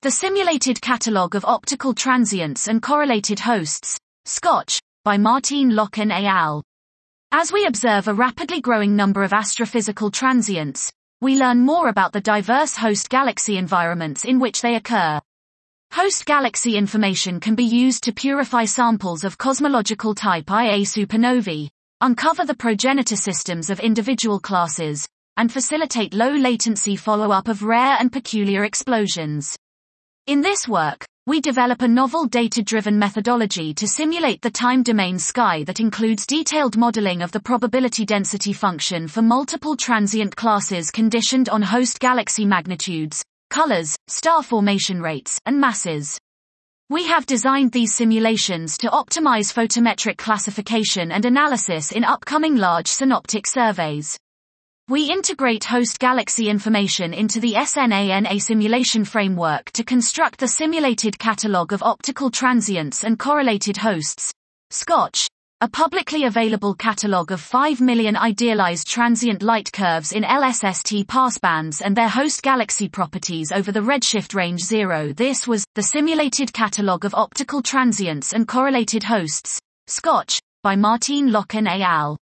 The Simulated Catalogue of Optical Transients and Correlated Hosts, SCOTCH, by Martine Locken et al. As we observe a rapidly growing number of astrophysical transients, we learn more about the diverse host galaxy environments in which they occur. Host galaxy information can be used to purify samples of cosmological type Ia supernovae, uncover the progenitor systems of individual classes, and facilitate low-latency follow-up of rare and peculiar explosions. In this work, we develop a novel data-driven methodology to simulate the time-domain sky that includes detailed modeling of the probability density function for multiple transient classes conditioned on host galaxy magnitudes, colors, star formation rates, and masses. We have designed these simulations to optimize photometric classification and analysis in upcoming large synoptic surveys. We integrate host galaxy information into the SNANA simulation framework to construct the Simulated Catalogue of Optical Transients and Correlated Hosts, SCOTCH, a publicly available catalogue of 5 million idealized transient light curves in LSST passbands and their host galaxy properties over the redshift range 0. This was the Simulated Catalogue of Optical Transients and Correlated Hosts, SCOTCH, by Martine Locken et al.